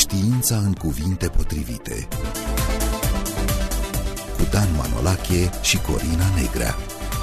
Știința în cuvinte potrivite, cu Dan Manolache și Corina Negrea.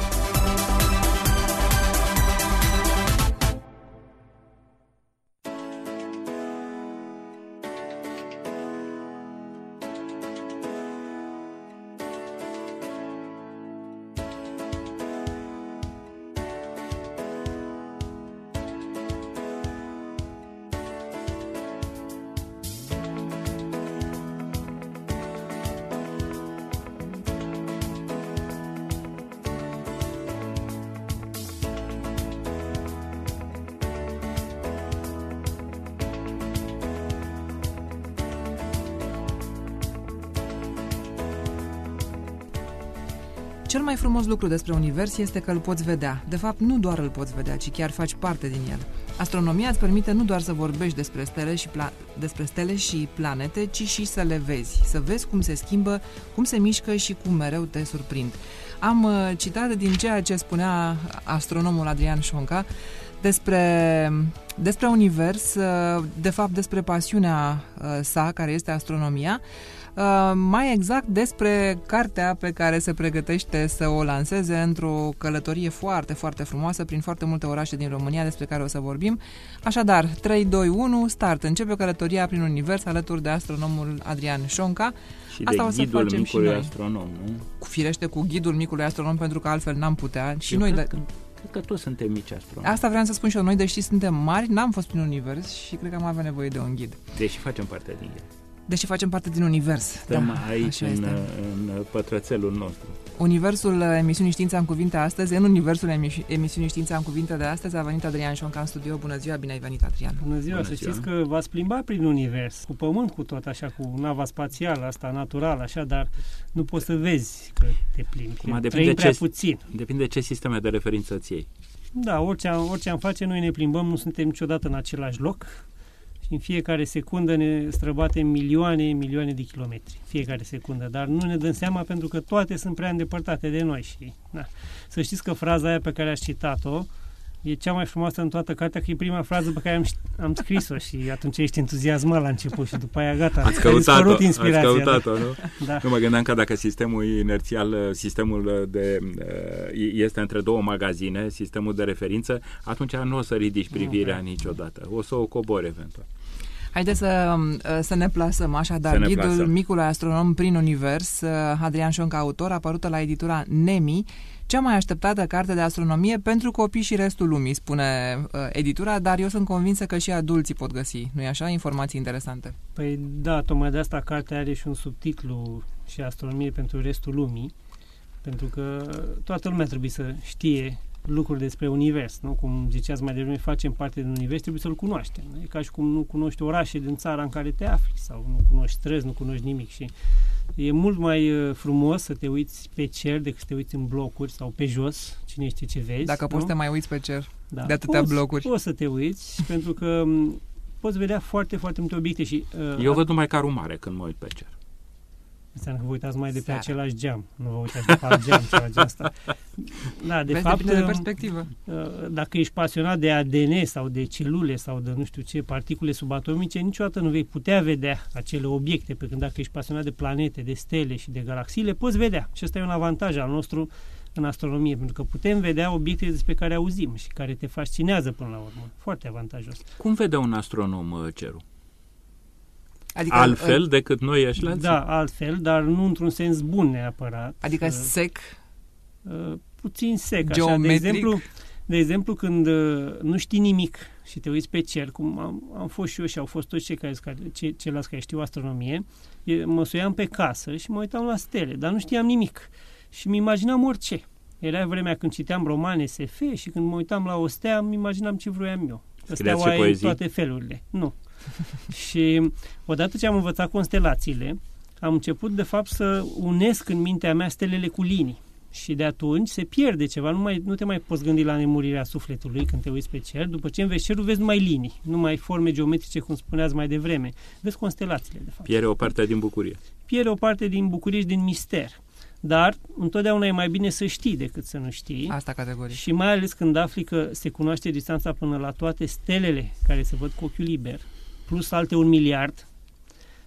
Cel mai frumos lucru despre univers este că îl poți vedea. De fapt, nu doar îl poți vedea, ci chiar faci parte din el. Astronomia îți permite nu doar să vorbești despre stele și planete, ci și să le vezi. Să vezi cum se schimbă, cum se mișcă și cum mereu te surprind. Am citat din ceea ce spunea astronomul Adrian Șonca despre univers, de fapt despre pasiunea sa, care este astronomia, mai exact despre cartea pe care se pregătește să o lanseze într-o călătorie foarte, foarte frumoasă prin foarte multe orașe din România, despre care o să vorbim. Așadar, 3, 2, 1, start! Începe călătoria prin univers alături de astronomul Adrian Șonca. Și asta de ghidul micului astronom, nu? Firește, cu ghidul micului astronom, pentru că altfel n-am putea. Și eu noi cred că toți suntem mici astronomi. Asta vreau să spun și eu. Noi, deși suntem mari, n-am fost prin univers și cred că am avea nevoie de un ghid. Deși facem parte din el. Deși facem parte din univers. Stăm aici în pătrățelul nostru. Universul emisiunii Știința în Cuvinte astăzi, în universul emisiunii Știința în Cuvinte de astăzi, a venit Adrian Șonca în studio. Bună ziua, bine ai venit, Adrian. Bună ziua, să știți că v-ați plimbat prin univers, cu pământ, cu tot așa, cu nava spațială, asta naturală, așa, dar nu poți să vezi că te plimbi, trăim prea puțin. Depinde ce sisteme de referință îți iei. Da, orice am face, noi ne plimbăm, nu suntem niciodată în același loc. Și în fiecare secundă ne străbatem milioane de kilometri, fiecare secundă, dar nu ne dăm seama pentru că toate sunt prea îndepărtate de noi. Și să știți că fraza aia pe care ați citat-o e cea mai frumoasă în toată cartea, că e prima frază pe care am scris-o și atunci ești entuziasmat la început și după aia gata. Ați căutat-o, nu? Da. Nu mă gândeam că dacă sistemul inerțial, este între două magazine, sistemul de referință, atunci nu o să ridici privirea niciodată. O să o cobori eventual. Haideți să ne plasăm așadar. Ghidul micului astronom prin univers, Adrian Șonca, autor, apărută la editura Nemi, cea mai așteptată carte de astronomie pentru copii și restul lumii, spune editura, dar eu sunt convinsă că și adulții pot găsi, nu-i așa? Informații interesante. Păi da, tocmai de asta cartea are și un subtitlu și astronomie pentru restul lumii, pentru că toată lumea trebuie să știe lucruri despre univers, nu? Cum ziceați mai devreme, facem parte din univers, trebuie să-l cunoaștem. E ca și cum nu cunoști orașe din țara în care te afli sau nu cunoști străzi, nu cunoști nimic și e mult mai frumos să te uiți pe cer decât să te uiți în blocuri sau pe jos, cine știe ce vezi. Dacă poți să te mai uiți pe cer de atâtea blocuri. Poți să te uiți, pentru că poți vedea foarte, foarte multe obiecte și... Eu văd numai carul mare când mă uit pe cer. Înseamnă că vă uitați mai de pe același geam. Nu vă uitați de pe alt geam, ceva de asta. Da, de fapt, depinde de perspectivă. Dacă ești pasionat de ADN sau de celule sau de nu știu ce, particule subatomice, niciodată nu vei putea vedea acele obiecte, pe când dacă ești pasionat de planete, de stele și de galaxii, le poți vedea. Și ăsta e un avantaj al nostru în astronomie, pentru că putem vedea obiecte despre care auzim și care te fascinează până la urmă. Foarte avantajos. Cum vede un astronom cerul? Adică altfel decât noi ăștia? Da, altfel, dar nu într-un sens bun neapărat. Adică sec? Puțin sec. Geometric? Așa. De exemplu, când nu știi nimic și te uiți pe cer, cum am fost și eu și au fost toți ceilalți care știu astronomie, mă suiam pe casă și mă uitam la stele, dar nu știam nimic. Și mi imaginam orice. Era vremea când citeam romane SF și când mă uitam la o stea, îmi imaginam ce vroiam eu. Steaua e în toate felurile. Nu. Și odată ce am învățat constelațiile, am început de fapt să unesc în mintea mea stelele cu linii. Și de atunci se pierde ceva, nu te mai poți gândi la nemurirea sufletului când te uiți pe cer. După ce înveți cerul, vezi numai linii, numai forme geometrice, cum spuneați mai devreme. Vezi constelațiile, de fapt. Pierde o parte din bucurie. Pierde o parte din bucurie și din mister. Dar întotdeauna e mai bine să știi decât să nu știi. Asta categoric. Și mai ales când afli că se cunoaște distanța până la toate stelele care se văd cu ochiul liber, plus alte 1 miliard,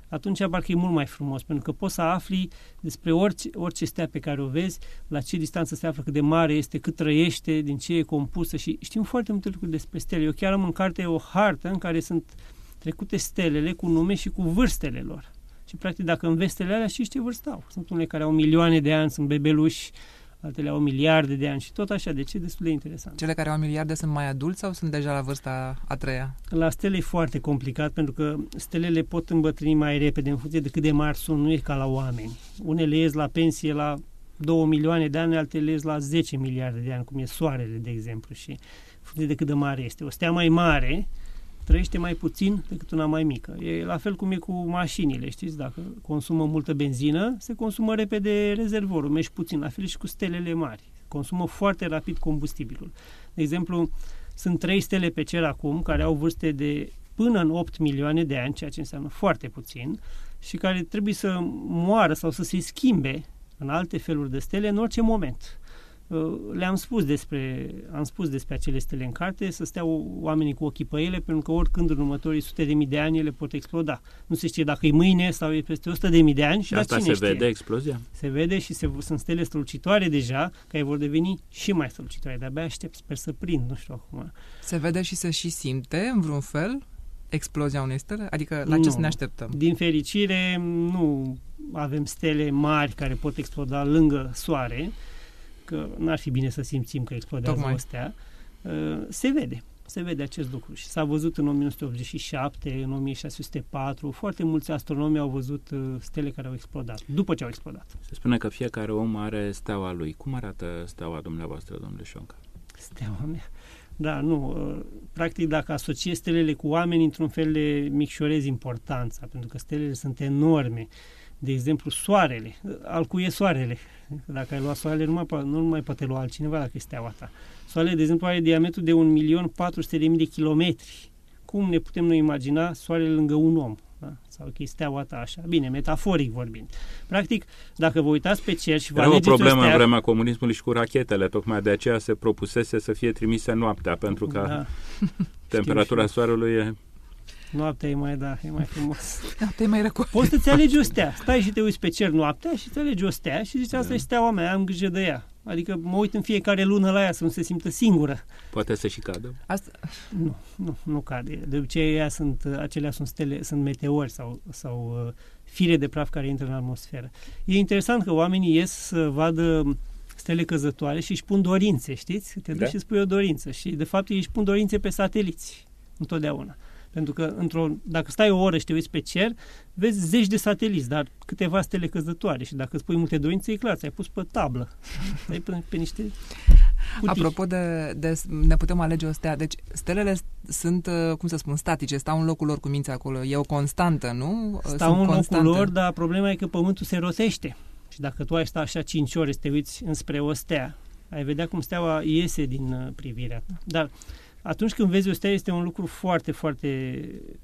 atunci parcă e mult mai frumos, pentru că poți să afli despre orice stea pe care o vezi, la ce distanță se află, cât de mare este, cât trăiește, din ce e compusă și știm foarte multe lucruri despre stele. Eu chiar am în carte o hartă în care sunt trecute stelele cu nume și cu vârstele lor. Și practic dacă înveți stelele alea știi ce vârstă au. Sunt unele care au milioane de ani, sunt bebeluși, altele au miliarde de ani și tot așa, deci e destul de interesant. Cele care au miliarde sunt mai adulți sau sunt deja la vârsta a treia? La stele e foarte complicat pentru că stelele pot îmbătrâni mai repede în funcție de cât de mari sunt, nu e ca la oameni. Unele ies la pensie la 2 milioane de ani, altele ies la 10 miliarde de ani, cum e Soarele, de exemplu, și în funcție de cât de mare este. O stea mai mare trăiește mai puțin decât una mai mică. E la fel cum e cu mașinile, știți? Dacă consumă multă benzină, se consumă repede rezervorul, mergi puțin. La fel și cu stelele mari. Consumă foarte rapid combustibilul. De exemplu, sunt 3 stele pe cer acum care au vârste de până în 8 milioane de ani, ceea ce înseamnă foarte puțin, și care trebuie să moară sau să se schimbe în alte feluri de stele în orice moment. Am spus despre acele stele în carte, să stea oamenii cu ochii pe ele, pentru că oricând în următorii sute de mii de ani ele pot exploda. Nu se știe dacă e mâine sau e peste 100 de mii de ani. Și asta se vede, explozia? Se vede și sunt stele strălucitoare deja, care vor deveni și mai strălucitoare. De-abia aștept, sper să prind, nu știu acum. Se vede și se și simte, în vreun fel, explozia unei stele? Adică la ce să ne așteptăm? Din fericire, nu avem stele mari care pot exploda lângă Soare, că n-ar fi bine să simțim că explodează o stea. Se vede acest lucru și s-a văzut în 1987, în 1604, foarte mulți astronomi au văzut stele care au explodat, după ce au explodat. Se spune că fiecare om are steaua lui. Cum arată steaua dumneavoastră, domnule Șonca? Steaua mea? Da, nu. Practic, dacă asociezi stelele cu oameni, într-un fel le micșorezi importanța, pentru că stelele sunt enorme. De exemplu, Soarele. Al cui e Soarele? Dacă ai luat Soarele, nu mai poate lua altcineva dacă e steaua ta. Soarele, de exemplu, are diametru de 1.400.000 de kilometri. Cum ne putem noi imagina Soarele lângă un om? Da? Sau că e steaua ta așa. Bine, metaforic vorbind. Practic, dacă vă uitați pe cer și vă alegeți o problemă în vremea comunismului și cu rachetele. Tocmai de aceea se propusese să fie trimise noaptea, pentru că temperatura Soarelui e... Noaptea e mai frumos. Noaptea e mai răcoare. Poți să-ți alegi o stea. Stai și te uiți pe cer noaptea și îți alegi o stea și zici, asta e steaua mea, am grijă de ea. Adică mă uit în fiecare lună la ea să nu se simtă singură. Poate să și cadă? Nu cade. De obicei acelea sunt stele, sunt meteori sau fire de praf care intră în atmosferă. E interesant că oamenii ies să vadă stele căzătoare și își pun dorințe, știți? Te duci și spui o dorință și de fapt ei își pun dorințe pe sateliți întotdeauna. Pentru că dacă stai o oră și te uiți pe cer, vezi zeci de sateliți, dar câteva stele căzătoare și dacă îți pui multe dorințe, e clar, ți-ai pus pe tablă. Stai pe niște cutii. Apropo de ne putem alege o stea, deci stelele sunt, cum să spun, statice, stau în locul lor cu minții acolo, e o constantă, nu? Stau în locul lor, dar problema e că pământul se rotește și dacă tu ai sta așa 5 ore să te uiți înspre o stea, ai vedea cum steaua iese din privirea ta. Dar atunci când vezi o stea este un lucru foarte, foarte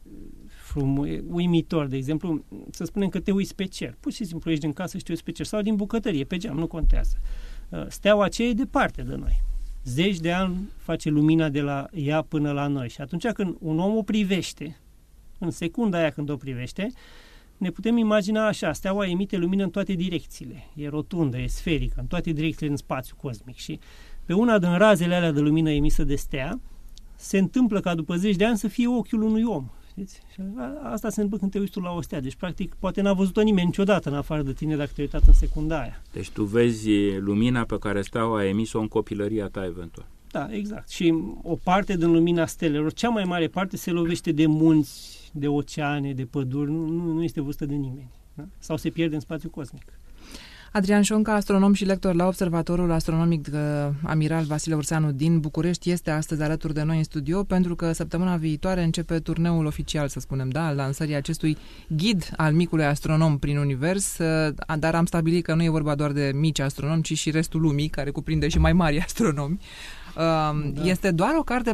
uimitor. De exemplu, să spunem că te uiți pe cer. Pur și simplu ești din casă și te uiți pe cer. Sau din bucătărie, pe geam, nu contează. Steaua aceea e departe de noi. Zeci de ani face lumina de la ea până la noi. Și atunci când un om o privește, în secunda aia când o privește, ne putem imagina așa, steaua emite lumină în toate direcțiile. E rotundă, e sferică, în toate direcțiile în spațiu cosmic. Și pe una din razele alea de lumină emisă de stea, se întâmplă ca după 10 de ani să fie ochiul unui om. Știți? Și asta se întâmplă când te uiți tu la o stea. Deci, practic, poate n-a văzut-o nimeni niciodată în afară de tine dacă te-ai uitat în secunda aia. Deci tu vezi lumina pe care steaua a emis-o în copilăria ta eventual. Da, exact. Și o parte din lumina stelelor, cea mai mare parte se lovește de munți, de oceane, de păduri. Nu este văzută de nimeni. Da? Sau se pierde în spațiu cosmic. Adrian Șonca, astronom și lector la Observatorul Astronomic Amiral Vasile Urseanu din București, este astăzi alături de noi în studio pentru că săptămâna viitoare începe turneul oficial, să spunem, al lansării acestui ghid al micului astronom prin univers, dar am stabilit că nu e vorba doar de mici astronomi, ci și restul lumii, care cuprinde și mai mari astronomi. Este doar o carte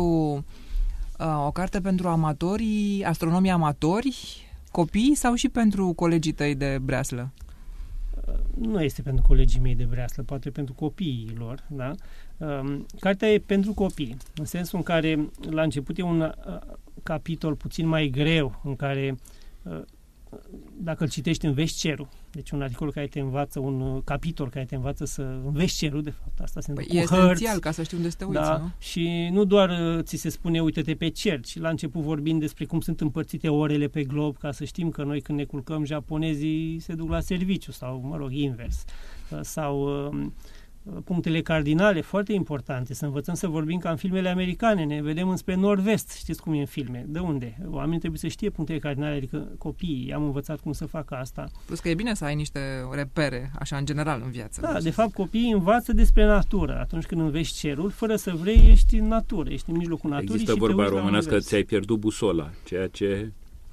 pentru amatorii, astronomii amatori, copii sau și pentru colegii tăi de breaslă? Nu este pentru colegii mei de breaslă, poate pentru copiii lor, da? Cartea e pentru copii, în sensul în care la început e un capitol puțin mai greu, în care dacă îl citești, înveți cerul. Deci un articol care te învață, un capitol care te învață să înveți cerul, de fapt. Asta se întâmplă cu hărți. E esențial ca să știi unde să te uiți, nu? Și nu doar ți se spune uită-te pe cer, ci la început vorbim despre cum sunt împărțite orele pe glob, ca să știm că noi când ne culcăm, japonezii se duc la serviciu sau, mă rog, invers. Sau punctele cardinale, foarte importante, să învățăm să vorbim ca în filmele americane, ne vedem înspre nord-vest, știți cum e în filme, de unde? Oamenii trebuie să știe punctele cardinale, adică copiii, am învățat cum să facă asta. Plus că e bine să ai niște repere, așa, în general, în viață. Da, de fapt, copiii învață despre natură. Atunci când înveți cerul, fără să vrei, ești în natură, ești în mijlocul naturii. Există vorba românească că ți-ai pierdut busola, ceea ce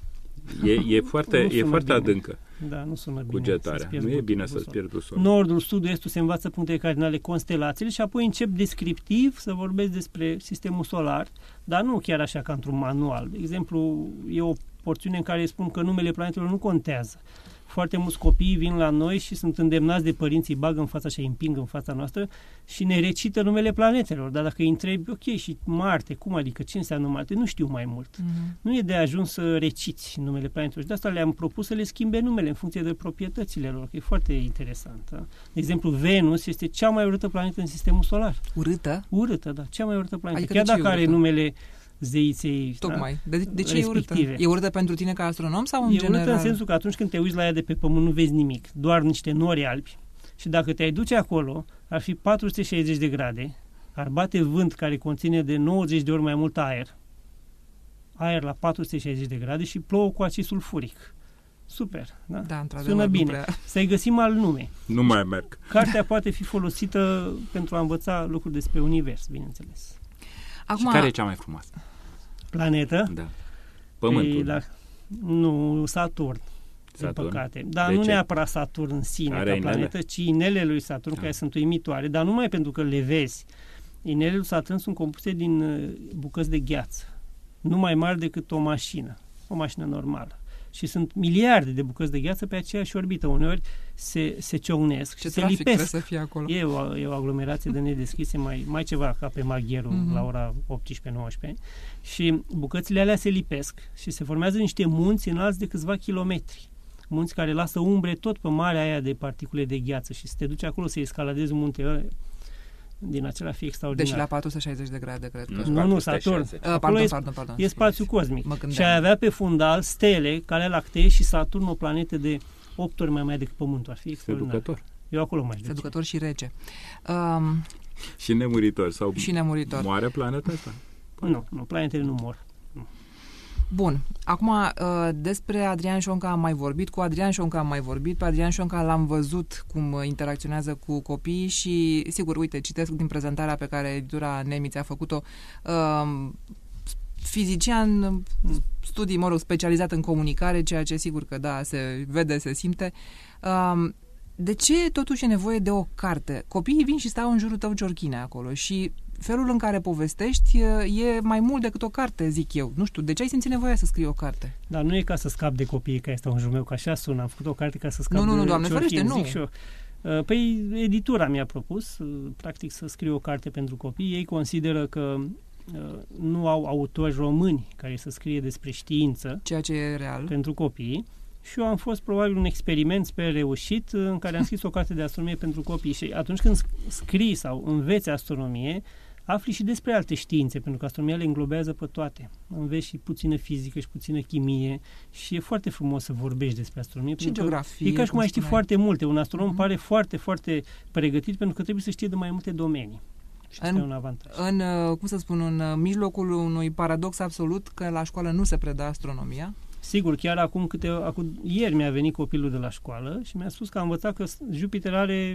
e foarte adâncă. Da, nu sună bine. Cugetarea. Nu e bine să-ți pierzi busola. Nordul, sudul, estul se învață punctele cardinale, constelațiile și apoi încep descriptiv să vorbesc despre sistemul solar, dar nu chiar așa ca într-un manual. De exemplu, e o porțiune în care spun că numele planetelor nu contează. Foarte mulți copii vin la noi și sunt îndemnați de părinți, îi bagă în fața și îi împing în fața noastră și ne recită numele planetelor. Dar dacă îi întrebi, ok, și Marte, cum adică, ce înseamnă Marte? Nu știu mai mult. Nu e de ajuns să reciți numele planetelor. Și de asta le-am propus să le schimbe numele în funcție de proprietățile lor, că e foarte interesant. Da? De exemplu, Venus este cea mai urâtă planetă în sistemul solar. Urâtă? Urâtă, da, cea mai urâtă planetă. Adică chiar dacă are numele zeiței. Tocmai. De ce e urâtă? E urâtă pentru tine ca astronom sau în general? E urâtă în sensul că atunci când te uiți la ea de pe Pământ nu vezi nimic, doar niște nori albi și dacă te-ai duce acolo, ar fi 460 de grade, ar bate vânt care conține de 90 de ori mai mult aer la 460 de grade și plouă cu acid sulfuric. Super, da? Da, într-adevăr. Sună bine. Să-i găsim alt nume. Nu mai merg. Cartea poate fi folosită pentru a învăța lucruri despre univers, bineînțeles. Acum... Și care e cea mai frumoasă? Planetă? Da. Pământul. Nu, Saturn. Din păcate. Dar nu neapărat Saturn în sine ca planetă, ci inelele lui Saturn, care sunt uimitoare, dar numai pentru că le vezi. Inelele lui Saturn sunt compuse din bucăți de gheață, nu mai mari decât o mașină normală. Și sunt miliarde de bucăți de gheață pe aceeași orbită. Uneori se ciocnesc și se lipesc. Să fie acolo. E o aglomerație de nedeschise, mai ceva ca pe Magheru la ora 18-19. Și bucățile alea se lipesc și se formează niște munți înalți de câțiva kilometri. Munți care lasă umbre tot pe marea aia de particule de gheață și să te duci acolo să escaladezi un munte din acela fi extraordinar. Deci la 460 de grade, cred că. Nu, Saturn. Pardon. E spațiu cosmic. Și ai avea pe fundal stele, Calea Lactee și Saturn, o planetă de 8 ori mai mare decât Pământul. Ar fi extraordinar. Seducător. Eu acolo mai Seducător și rece. Și nemuritor. Sau și nemuritor. Moare planeta asta? Nu, planetele nu mor. Bun. Acum, despre Adrian Șonca am mai vorbit, cu Adrian Șonca am mai vorbit, pe Adrian Șonca l-am văzut cum interacționează cu copiii și, sigur, uite, citesc din prezentarea pe care editura Nemiț a făcut-o, fizician, studii, specializat în comunicare, ceea ce, sigur că, da, se vede, se simte. De ce totuși e nevoie de o carte? Copiii vin și stau în jurul tău, Ciorchine, acolo și felul în care povestești e mai mult decât o carte, zic eu. Nu știu, de ce ai simțit nevoia să scrii o carte? Dar nu e ca să scap de copiii care stau în jurul meu, că așa sună. Am făcut o carte ca să scap de Doamne ferește, nu. Păi, editura mi-a propus, practic, să scriu o carte pentru copii. Ei consideră că nu au autori români care să scrie despre știință. Ceea ce e real. Pentru copii. Și eu am fost probabil un experiment, sper reușit, în care am scris o carte de astronomie pentru copii. Și atunci când scrii sau înveți astronomie, afli și despre alte științe, pentru că astronomia le înglobează pe toate. Înveți și puțină fizică și puțină chimie și e foarte frumos să vorbești despre astronomie. Și geografie. E ca și cum ai ști foarte multe. Un astronom pare foarte, foarte pregătit pentru că trebuie să știe de mai multe domenii. Și asta e un avantaj. În mijlocul unui paradox absolut că la școală nu se predă astronomia. Sigur, chiar ieri mi-a venit copilul de la școală și mi-a spus că a învățat că Jupiter are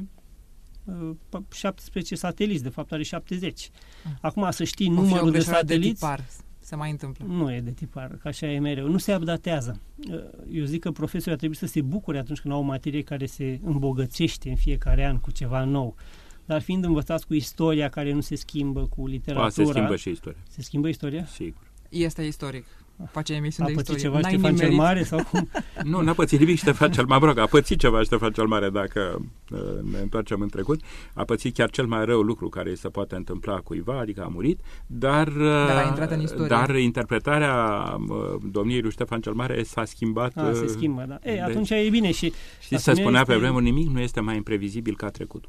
17 sateliți, de fapt are 70. Acum să știi numărul de sateliți... De tipar. Se mai întâmplă. Nu e de tipar, că așa e mereu. Nu se updatează. Eu zic că profesorii ar trebui să se bucure atunci când au o materie care se îmbogățește în fiecare an cu ceva nou. Dar fiind învățați cu istoria care nu se schimbă, cu literatura... Se schimbă și istoria. Se schimbă istoria? Sigur. Este istoric. face emisiuni a de pățit istorie. ceva Ștefan cel Mare sau cum? Nu, n-a pățit nimic Ștefan cel Mare, a pățit ceva Ștefan cel Mare, dacă ne întoarcem în trecut. A pățit chiar cel mai rău lucru care se poate întâmpla cuiva, adică a murit, dar a intrat în istorie. Dar interpretarea domniei lui Ștefan cel Mare s-a schimbat. Se schimbă, da. Atunci e bine și... Știți, se spunea pe vremuri, nimic nu este mai imprevizibil ca trecutul.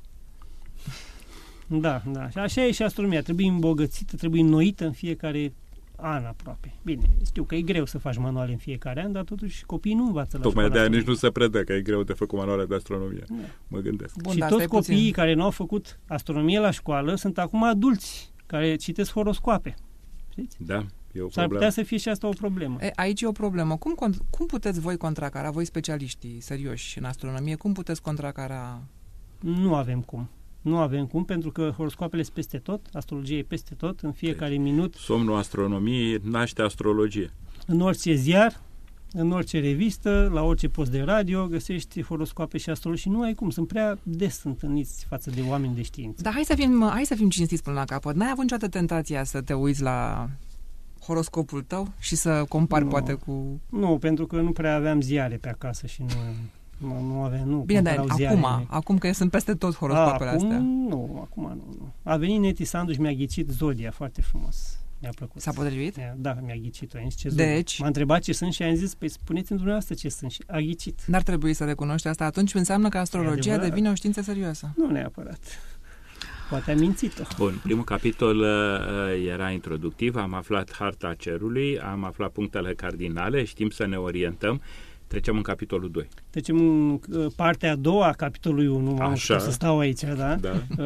Da. Și așa e și astronomia. Trebuie îmbogățită, trebuie înnoită în fiecare an aproape. Bine, știu că e greu să faci manuale în fiecare an, dar totuși copiii nu învață la Tocmai școală. de-aia nici nu se predă că e greu de făcut manuale de astronomie. Da. Mă gândesc. Bun, și toți copiii care nu au făcut astronomie la școală sunt acum adulți care citesc horoscoape. Știți? Da, e o S-ar putea să fie și asta o problemă. Aici e o problemă. Cum puteți voi contracara, voi specialiștii serioși în astronomie, cum puteți contracara? Nu avem cum. Nu avem cum, pentru că horoscoapele sunt peste tot, astrologia e peste tot, în fiecare minut. Somnul astronomiei naște astrologie. În orice ziar, în orice revistă, la orice post de radio, găsești horoscoape și astrologi și nu ai cum, sunt prea des întâlniți față de oameni de știință. Dar hai să fim cinstiți până la capăt. N-ai avut niciodată tentația să te uiți la horoscopul tău și să compari poate cu... Nu, pentru că nu prea aveam ziare pe acasă și nu aveam. Bine, dar acum că sunt peste tot horoscoapele astea. Acum nu. A venit Neti Sandu și mi-a ghicit zodia foarte frumos. Mi-a plăcut. S-a potrivit? Da, mi-a ghicit-o. Deci? M-a întrebat ce sunt și am zis, păi spuneți-mi dumneavoastră ce sunt și a ghicit. N-ar trebui să recunoști asta, atunci înseamnă că astrologia devine o știință serioasă. Nu neapărat. Poate am mințit-o. Bun, primul capitol era introductiv, am aflat harta cerului, am aflat punctele cardinale, știm să ne orientăm. Trecem în capitolul 2. Trecem în partea a doua a capitolului 1. Așa. O să stau aici, da?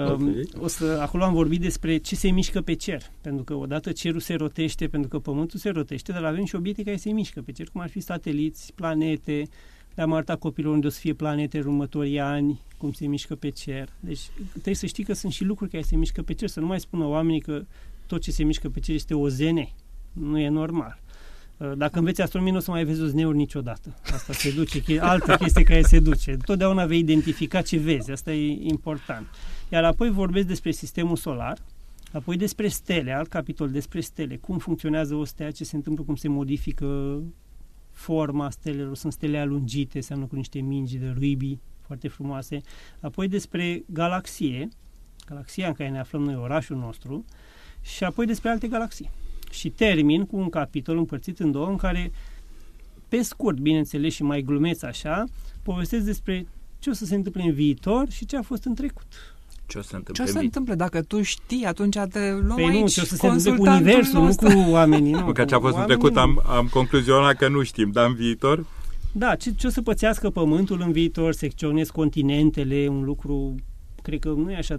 Acolo am vorbit despre ce se mișcă pe cer. Pentru că odată cerul se rotește, pentru că pământul se rotește, dar avem și obiecte care se mișcă pe cer, cum ar fi sateliți, planete. Le-am arătat copilor unde o să fie planete în următorii ani, cum se mișcă pe cer. Deci trebuie să știi că sunt și lucruri care se mișcă pe cer. Să nu mai spună oamenii că tot ce se mișcă pe cer este OZN. Nu e normal. Dacă înveți astronomie, nu o să mai vezi OZN-uri niciodată. Asta se duce, altă chestie care se duce. Totdeauna vei identifica ce vezi, asta e important. Iar apoi vorbesc despre sistemul solar, apoi despre stele, alt capitol despre stele, cum funcționează o stea, ce se întâmplă, cum se modifică forma stelelor, sunt stele alungite, seamănă cu niște mingi de ruibii foarte frumoase. Apoi despre galaxia în care ne aflăm noi, orașul nostru, și apoi despre alte galaxii. Și termin cu un capitol împărțit în două, în care, pe scurt, bineînțeles și mai glumeț așa, povestesc despre ce o să se întâmple în viitor și ce a fost în trecut. Ce o să întâmple? Dacă tu știi, atunci te luăm aici aici ce o să se întâmple cu universul, nu cu oamenii. Nu, că ce a fost în trecut am concluzionat că nu știm, dar în viitor? Da, ce o să pățească pământul în viitor, secționezi continentele, un lucru... Cred că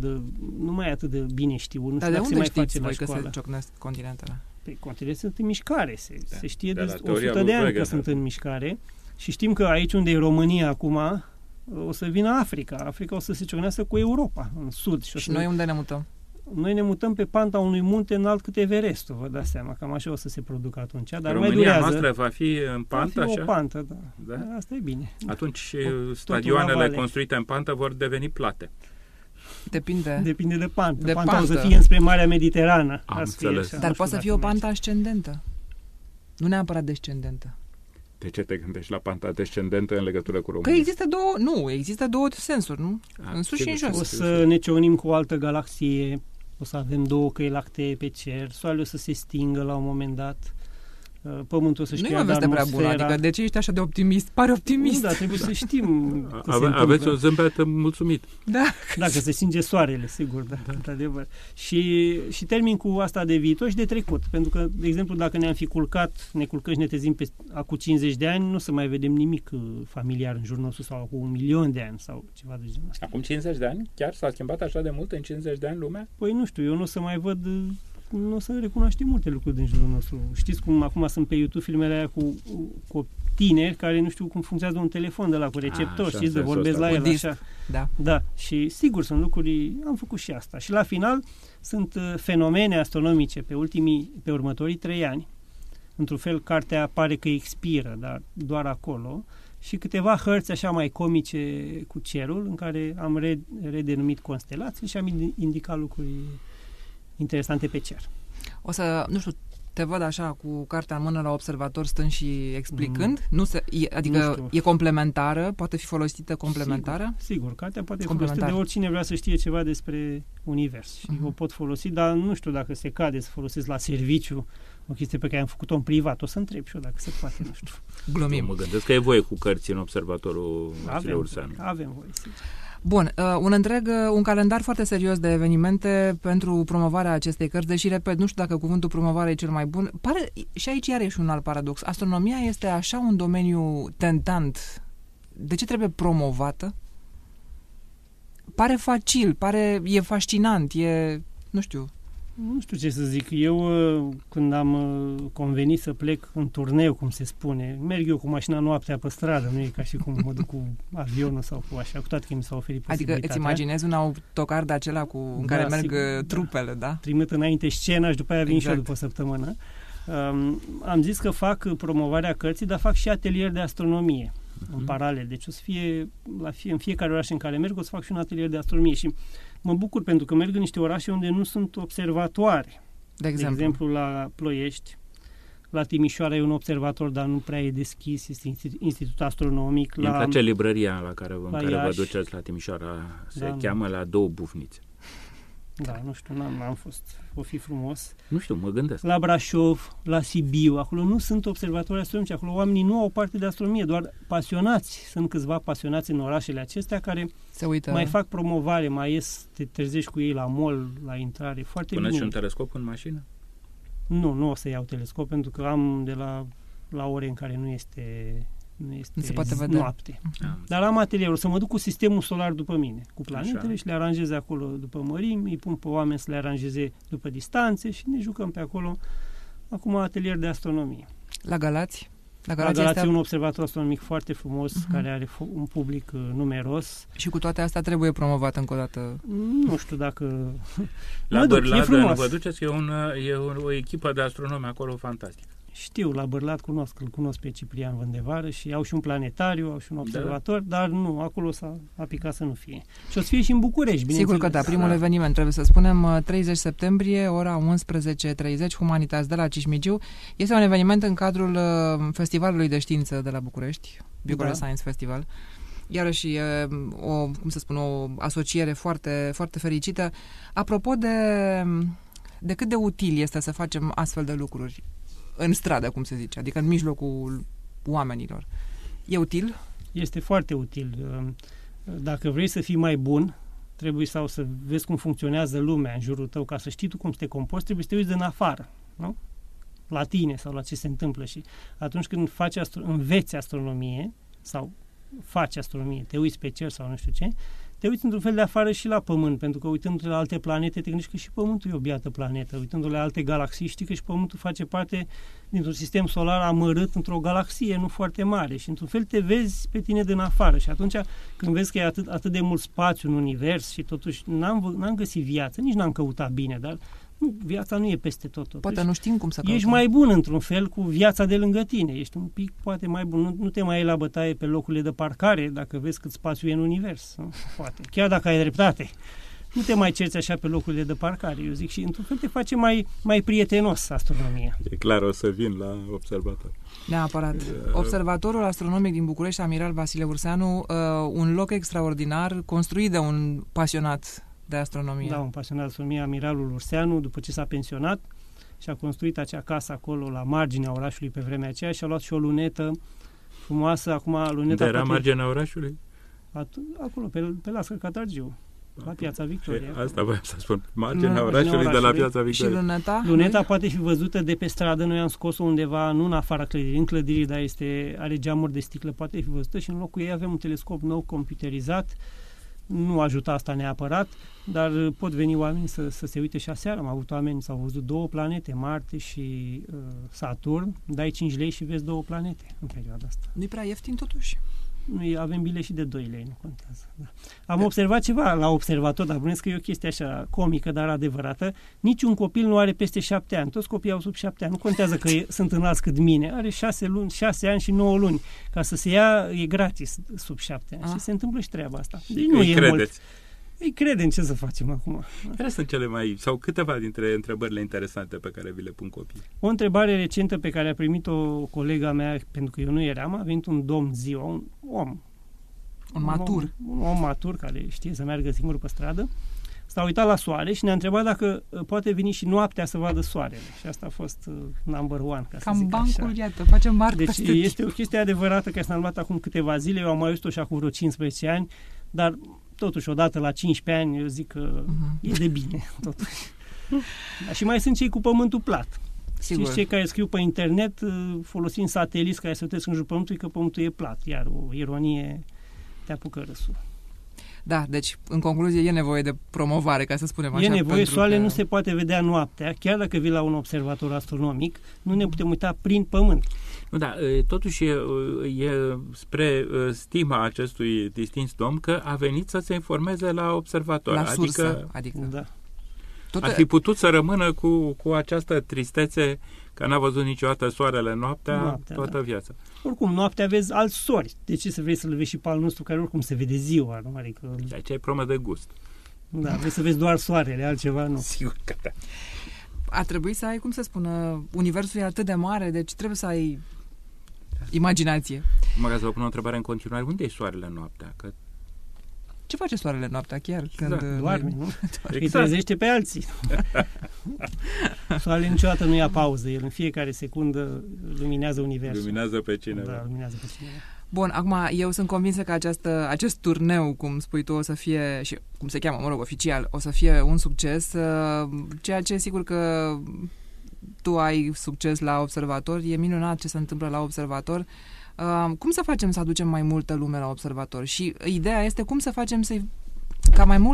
nu mai e atât de bine știut. Nu dar de unde mai știți voi că se ciocnesc continentele? Păi, continentele sunt în mișcare. Se știe de 100 de ani că sunt în mișcare. Și știm că aici unde e România acum, o să vină Africa. Africa o să se ciocnească cu Europa, în sud. Și noi unde ne mutăm? Noi ne mutăm pe panta unui munte înalt cât Everestul, vă dați seama. Cam așa o să se producă atunci. Dar România mai durează. Noastră va fi în pantă, va fi așa? o pantă, da. Asta e bine. Atunci stadioanele construite în pantă vor deveni plate. Depinde de pantă. De panta o să fie înspre Marea Mediterană. Am înțeles. Dar poate să fie o pantă ascendentă. Nu neapărat descendentă. De ce te gândești la panta descendentă în legătură cu România? Că există două sensuri, nu? În sus și în jos. O să ne ciocnim cu o altă galaxie, o să avem 2 căi lactee pe cer, soarele o să se stingă la un moment dat, Pământul să-și piardă atmosfera. Nu e o veste prea bună, adică de ce ești așa de optimist? Pare optimist. Nu, dar trebuie să știm. Aveți un zâmbet mulțumit. Da. Dacă se stinge soarele, sigur, da. Într-adevăr. Și termin cu asta de viitor și de trecut. Pentru că, de exemplu, dacă ne-am fi culcat, ne culcăm și ne trezim acum 50 de ani, nu să mai vedem nimic familiar în jurul nostru sau acum 1.000.000 de ani sau ceva de genul ăsta. Acum 50 de ani? Chiar s-a schimbat așa de mult în 50 de ani lumea? Păi nu știu, eu nu o să mai văd... Nu o să recunoaște multe lucruri din jurul nostru. Știți cum acum sunt pe YouTube filmele aia cu tineri care nu știu cum funcționează un telefon de la cu receptor, știți, de vorbesc la el așa. Da. Și sigur sunt lucruri, am făcut și asta. Și la final sunt fenomene astronomice pe următorii 3 ani. Într-un fel, cartea pare că expiră, dar doar acolo. Și câteva hărți așa mai comice cu cerul, în care am redenumit constelații și am indicat lucruri interesante pe cer. O să, nu știu, te văd așa cu cartea în mână la observator stând și explicând, adică e complementară, poate fi folosită complementară? Sigur, cartea poate fi folosită de oricine vrea să știe ceva despre univers și o pot folosi, dar nu știu dacă se cade să folosesc la serviciu o chestie pe care am făcut-o în privat. O să întreb și eu dacă se poate, nu știu. Glumim. Mă gândesc că e voie cu cărți în observatorul Vasile Urseanu. Avem voie, sigur. Bun, un calendar foarte serios de evenimente pentru promovarea acestei cărți, deși, repet, nu știu dacă cuvântul promovare e cel mai bun. Și aici iarăși un alt paradox. Astronomia este așa un domeniu tentant. De ce trebuie promovată? Pare facil, e fascinant, nu știu. Nu știu ce să zic. Eu, când am convenit să plec în turneu, cum se spune, merg eu cu mașina noaptea pe stradă, nu e ca și cum mă duc cu avionul sau cu așa, cu toate că mi s-a oferit posibilitatea. Adică îți imaginezi un autocar de acela în care merg trupele, da? Trimit înainte scena și după aia vin și eu după o săptămână. Am zis că fac promovarea cărții, dar fac și atelier de astronomie în paralel. Deci o să fie, în fiecare oraș în care merg, o să fac și un atelier de astronomie și mă bucur pentru că merg în niște orașe unde nu sunt observatoare. De exemplu, la Ploiești, la Timișoara e un observator, dar nu prea e deschis, este Institut Astronomic. Îmi place librăria la care vă duceți la Timișoara, se cheamă La Două Bufnițe. Da, nu știu, n-am fost. O fi frumos. Nu știu, mă gândesc. La Brașov, la Sibiu, acolo nu sunt observatori astronomici, acolo oamenii nu au parte de astronomie, doar pasionați. Sunt câțiva pasionați în orașele acestea care se uită. Mai fac promovare, mai ies, te trezești cu ei la mall, la intrare, foarte bine. Puneți și un telescop în mașină? Nu o să iau telescop, pentru că am de la ore în care nu se poate vedea noapte. Dar am atelierul, să mă duc cu sistemul solar după mine, cu planetele și le aranjez acolo după mărimi, îi pun pe oameni să le aranjeze după distanțe și ne jucăm pe acolo. Acum atelier de astronomie. La Galați? La Galați e un observator astronomic foarte frumos, care are un public numeros. Și cu toate astea trebuie promovat încă o dată? Nu știu dacă... La Bârladă, nu vă duceți? E o echipă de astronomi acolo fantastică. Știu, la Bârlad îl cunosc pe Ciprian Vândevară și au și un planetariu, au și un observator, dar nu, acolo s-a apicat să nu fie. Și o să fie și în București, bineînțeles. Sigur că da, primul eveniment, trebuie să spunem, 30 septembrie, ora 11:30, Humanitas de la Cismigiu. Este un eveniment în cadrul Festivalului de Știință de la București, Bucharest Science Festival. Iarăși e o asociere foarte, foarte fericită. Apropo de cât de util este să facem astfel de lucruri în stradă, cum se zice, adică în mijlocul oamenilor. E util? Este foarte util. Dacă vrei să fii mai bun, trebuie să vezi cum funcționează lumea în jurul tău, ca să știi tu cum să te comporți, trebuie să te uiți din afară, nu? La tine sau la ce se întâmplă și atunci când înveți astronomie sau faci astronomie, te uiți pe cer sau nu știu ce, te uiți într-un fel de afară și la Pământ, pentru că uitându-te la alte planete, te gândești că și Pământul e o biată planetă. Uitându-te la alte galaxii, știi că și Pământul face parte dintr-un sistem solar amărât într-o galaxie nu foarte mare și într-un fel te vezi pe tine din afară și atunci când vezi că e atât de mult spațiu în univers și totuși n-am găsit viață, nici n-am căutat bine, dar viața nu e peste tot. Poate nu știm cum să căutăm. Ești mai bun într-un fel cu viața de lângă tine. Ești un pic poate mai bun. Nu te mai iei la bătaie pe locurile de parcare dacă vezi cât spațiu e în univers. Poate. Chiar dacă ai dreptate. Nu te mai cerți așa pe locurile de parcare, eu zic. Și într-un fel te face mai prietenos astronomia. E clar, o să vin la observator. Neapărat. Observatorul astronomic din București, Amiral Vasile Urseanu, un loc extraordinar, construit de un pasionat de astronomie. Da, un pasionat de astronomie, Amiralul Urseanu, după ce s-a pensionat și a construit acea casă acolo la marginea orașului pe vremea aceea și a luat și o lunetă frumoasă. Acum luneta... Unde era marginea orașului? Acolo, pe Lască Catargiu, la Piața Victoria. Asta voiam să spun. Marginea orașului de la Piața Victoria. Și luneta? Luneta poate fi văzută de pe stradă. Noi am scos-o undeva, nu în afara clădirii, în clădirii, dar are geamuri de sticlă, poate fi văzută și în locul ei avem un telescop nou computerizat. Nu ajută asta neapărat, dar pot veni oameni să se uite și aseară. Am avut oameni, s-au văzut 2 planete, Marte și Saturn. Dai 5 lei și vezi 2 planete în perioada asta. Nu-i prea ieftin totuși? Noi avem bile și de 2 lei, nu contează. Da. Am observat ceva la observator, dar bănuiesc că e o chestie așa comică, dar adevărată. Niciun copil nu are peste 7 ani. Toți copiii au sub 7 ani. Nu contează că sunt înalți cât mine. Are 6 ani și 9 luni. Ca să se ia, e gratis sub 7 ani. Și se întâmplă și treaba asta. Deci nu e mult. Îi credem, ce să facem acum? Care sunt cele mai, sau câteva dintre întrebările interesante pe care vi le pun copiii? O întrebare recentă pe care a primit-o colega mea, pentru că eu nu eram, a venit un domn ziua, un om. Un om matur care știe să meargă singur pe stradă. S-a uitat la soare și ne-a întrebat dacă poate veni și noaptea să vadă soarele. Și asta a fost number one, ca cam să zic bancul, așa. iată, facem mari Deci peste este o chestie adevărată care s-a întâmplat acum câteva zile, eu am mai auzit-o și acum vreo 15 ani, dar totuși odată la 15 ani eu zic că e de bine, totuși. Și mai sunt cei cu pământul plat. Sigur. Știți cei care scriu pe internet folosind sateliți care se uitesc în jurul pământului că pământul e plat, iar o ironie te apucă râsul. Da, deci, în concluzie, e nevoie de promovare, ca să spunem așa. E nevoie, soarele nu se poate vedea noaptea, chiar dacă vii la un observator astronomic, nu ne putem uita prin pământ. Nu, da, totuși e spre stima acestui distins domn că a venit să se informeze la observator. La sursă, adică. Da. Ar fi putut să rămână cu această tristețe că n-a văzut niciodată soarele noaptea toată viața. Oricum, noaptea vezi alți sori. De ce să vrei să-l vezi și pe al nostru, care oricum se vede ziua, nu? Adică... Aici ai problemă de gust. Da, vrei să vezi doar soarele, altceva nu. Sigur că da. Ar trebui să ai, cum să spună, universul e atât de mare, deci trebuie să ai imaginație. Mă ca să vă pun o întrebare în continuare. Unde e soarele noaptea? Că... Ce face soarele noaptea chiar? Exact. Când doarme, nu? Exact. Îi trezește pe alții. Soarele niciodată nu ia pauză. El în fiecare secundă luminează universul. Luminează pe cineva. Da, luminează pe cineva. Bun, acum eu sunt convinsă că acest turneu, cum spui tu, o să fie, și cum se cheamă, mă rog, oficial, o să fie un succes, ceea ce sigur că tu ai succes la observator, e minunat ce se întâmplă la observator. Cum să facem să aducem mai multă lume la observator? Și ideea este cum să facem ca mai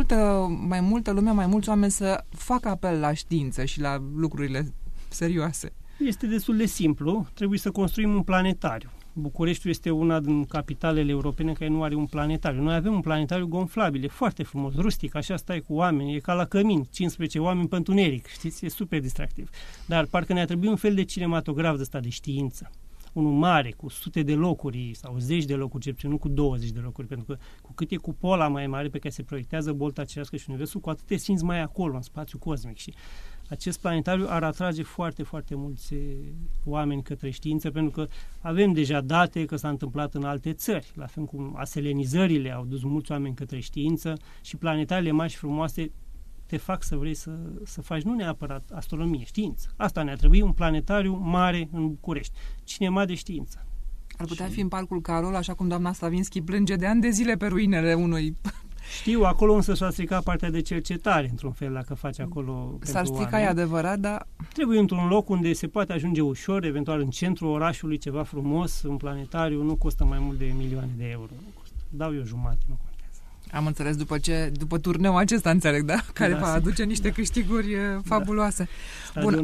multă lume, mai mulți oameni să facă apel la știință și la lucrurile serioase. Este destul de simplu. Trebuie să construim un planetariu. Bucureștiul este una din capitalele europene care nu are un planetariu. Noi avem un planetariu gonflabil, e foarte frumos, rustic, așa stai cu oameni, e ca la cămin, 15 oameni pe întuneric, știți, e super distractiv. Dar parcă ne-a trebuit un fel de cinematograf de ăsta de știință. Unul mare, cu sute de locuri sau zeci de locuri, cel puțin, nu cu 20 de locuri, pentru că cu cât e cupola mai mare pe care se proiectează bolta cerească și universul, cu atât te simți mai acolo, în spațiu cosmic. Și acest planetariu ar atrage foarte, foarte mulți oameni către știință, pentru că avem deja date că s-a întâmplat în alte țări, la fel cum aselenizările au dus mulți oameni către știință și planetariile mari și frumoase te fac să vrei să faci nu neapărat astronomie, știință. Asta ne-a trebuit, un planetariu mare în București. Cinema de știință. Ar putea fi în Parcul Carol, așa cum doamna Slavinski plânge de ani de zile pe ruinele unui... Știu, acolo însă s-a stricat partea de cercetare, într-un fel, dacă faci acolo. S-ar strica, e adevărat, dar... Trebuie într-un loc unde se poate ajunge ușor, eventual în centrul orașului, ceva frumos, un planetariu, nu costă mai mult de milioane de euro. Dau eu jumate, nu contează. Am înțeles, după turneul acesta, înțeleg, da? Care va aduce niște câștiguri fabuloase. Bun,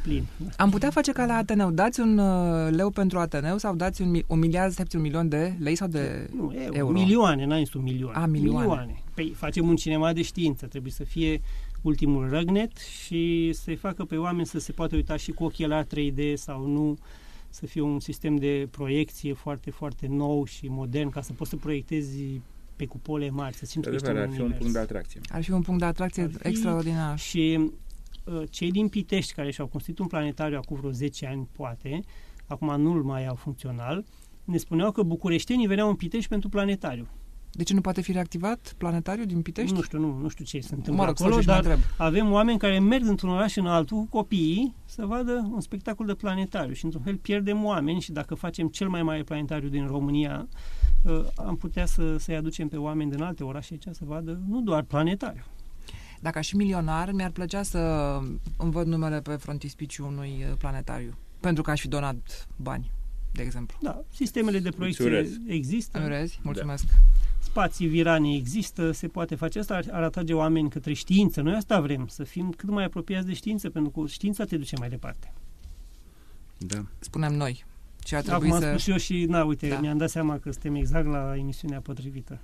am putea face ca la Ateneu. Dați un leu pentru Ateneu sau dați un milion de lei sau de euro? Milioane, n-ai zis un milion. Milioane. Păi facem un cinema de știință. Trebuie să fie ultimul răgnet și să-i facă pe oameni să se poată uita și cu ochelari 3D sau nu, să fie un sistem de proiecție foarte, foarte nou și modern, ca să poți să proiectezi pe cupole mari, să simți că ești în univers. Ar fi un punct de atracție. Ar fi un punct de atracție extraordinar. Și cei din Pitești care și-au construit un planetariu acum vreo 10 ani, poate, acum nu-l mai au funcțional, ne spuneau că bucureștenii veneau în Pitești pentru planetariu. De ce nu poate fi reactivat planetariul din Pitești? Nu știu ce se întâmplă acolo, dar avem oameni care merg într-un oraș în altul cu copiii să vadă un spectacol de planetariu și într-un fel pierdem oameni și dacă facem cel mai mare planetariu din România, am putea să-i aducem pe oameni din alte orașe aici să vadă nu doar planetariu. Dacă aș fi milionar, mi-ar plăcea să îmi văd numele pe frontispiciul unui planetariu, pentru că aș fi donat bani, de exemplu. Da, sistemele de proiecție există. Urez, mulțumesc. Da. Spații virane există, se poate face asta, ar atrage oameni către știință. Noi asta vrem, să fim cât mai apropiați de știință, pentru că știința te duce mai departe. Da. Spunem noi. Și acum am spus și eu și, mi-am dat seama că suntem exact la emisiunea potrivită.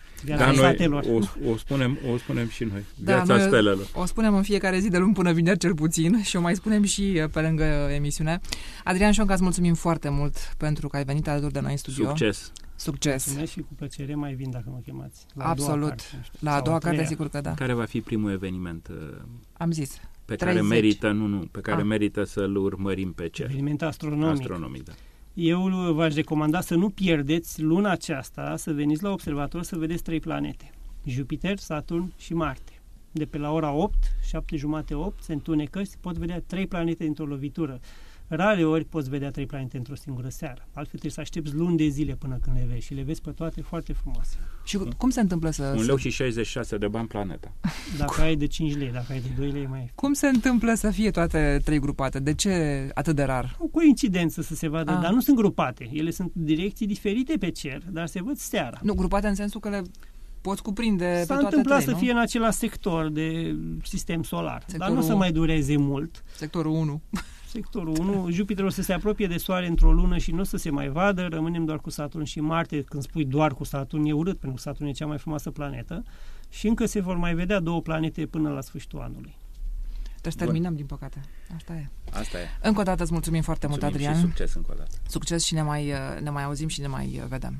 O spunem și noi. Viața stelelor. O spunem în fiecare zi de luni până vineri cel puțin și o mai spunem și pe lângă emisiune. Adrian Șonca, îți mulțumim foarte mult pentru că ai venit alături de noi în studio. Succes! Mulțumesc și cu plăcere mai vin dacă mă chemați. Absolut. La a doua carte, sigur că da. Care va fi primul eveniment? Am zis. Pe 30. care merită, pe care merită să-l urmărim pe cer. Eveniment astronomic. Astronomic, da. Eu v-aș recomanda să nu pierdeți luna aceasta, să veniți la observator să vedeți 3 planete. Jupiter, Saturn și Marte. De pe la ora 8, 7:30-8, se întunecă și se pot vedea 3 planete dintr-o lovitură. Rare ori poți vedea 3 planete într-o singură seară. Altfel trebuie să aștepți luni de zile până când le vezi și le vezi pe toate foarte frumoase. Și cum se întâmplă să... 1 leu și 66 de bani planeta. Dacă ai de 5 lei, dacă ai de 2 lei, mai ieftin. Cum se întâmplă să fie toate 3 grupate? De ce atât de rar? O coincidență să se vadă, dar nu sunt grupate. Ele sunt direcții diferite pe cer, dar se văd seara. Nu, grupate în sensul că le poți cuprinde pe toate 3, S-a întâmplat să fie în același sector de sistem solar, dar nu o să mai dureze mult. Sectorul 1. Sectorul 1, Jupiter o să se apropie de Soare într-o lună și nu o să se mai vadă, rămânem doar cu Saturn și Marte. Când spui doar cu Saturn e urât, pentru că Saturn e cea mai frumoasă planetă și încă se vor mai vedea 2 planete până la sfârșitul anului. Deci terminăm, din păcate. Asta e. Asta e. Încă o dată îți mulțumim foarte mult, Adrian. Și succes încă o dată. Succes și ne mai auzim și ne mai vedem.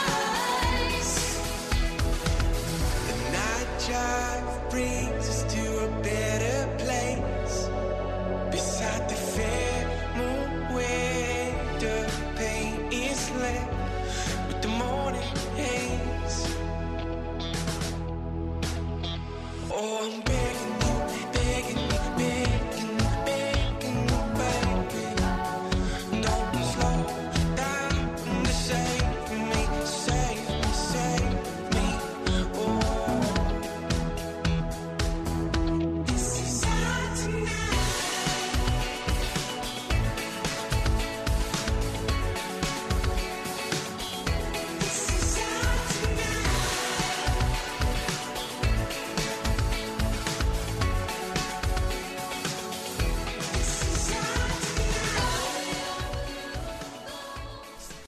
Brings us to